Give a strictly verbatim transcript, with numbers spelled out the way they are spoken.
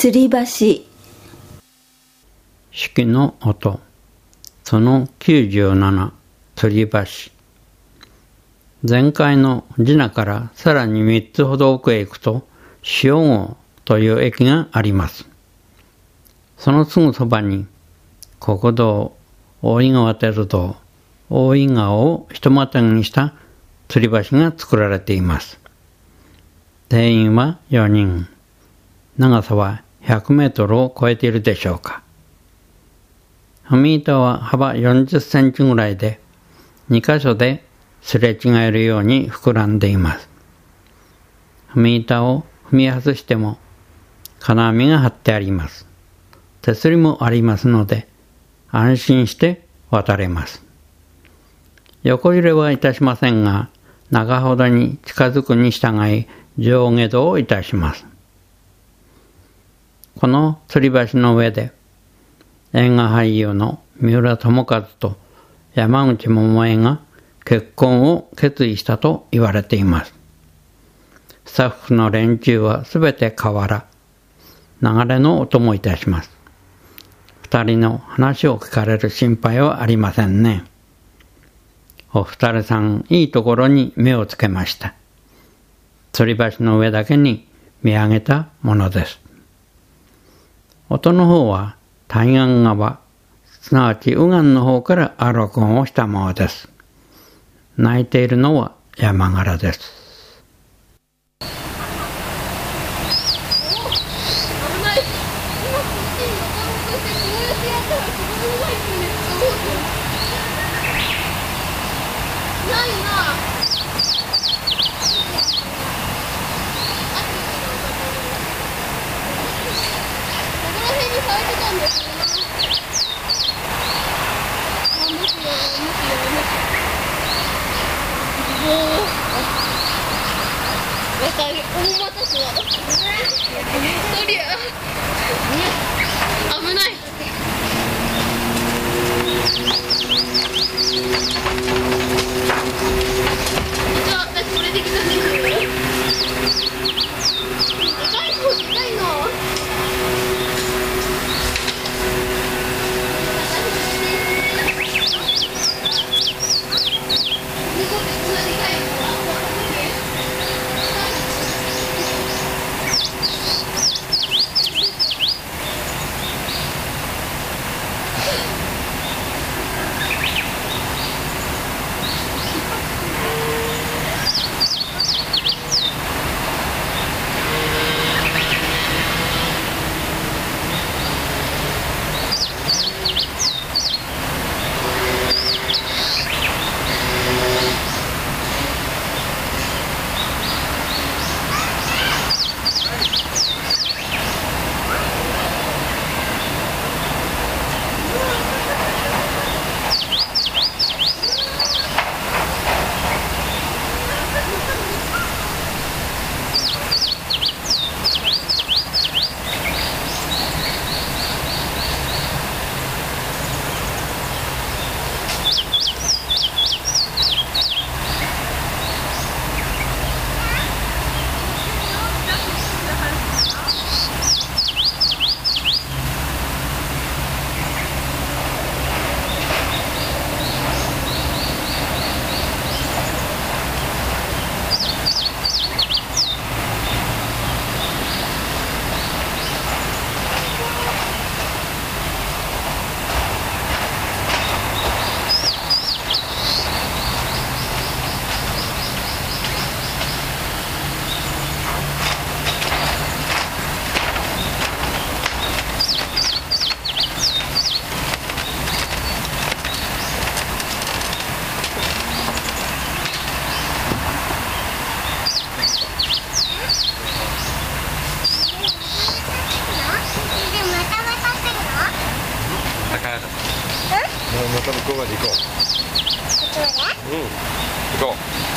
吊り橋。 式の音、そのきゅうじゅうなな、吊り橋。前回のジナからさらにみっつほど奥へ行くと、塩郷という駅があります。そのすぐそばに、国道、大井川鉄道、大井川をひとまたぎにした吊り橋が作られています。定員はよにん。長さはひゃくメートルを超えているでしょうか。踏み板は幅よんじゅっセンチぐらいで、にかしょですれ違えるように膨らんでいます。踏み板を踏み外しても金網が張ってあります。手すりもありますので安心して渡れます。横揺れはいたしませんが、中ほどに近づくに従い上下動をいたします。この吊り橋の上で映画俳優の三浦友和と山口百恵が結婚を決意したと言われています。スタッフの連中はすべて河原、流れの音もいたします。二人の話を聞かれる心配はありませんね。お二人さん、いいところに目をつけました。吊り橋の上だけに見上げたものです。音の方は対岸側、すなわち右岸の方から録音をしたものです。鳴いているのは山柄です。 危ない。一応私これできたんですよ。でかいのでかいの。 また向こうまで行こう。うん、行こう。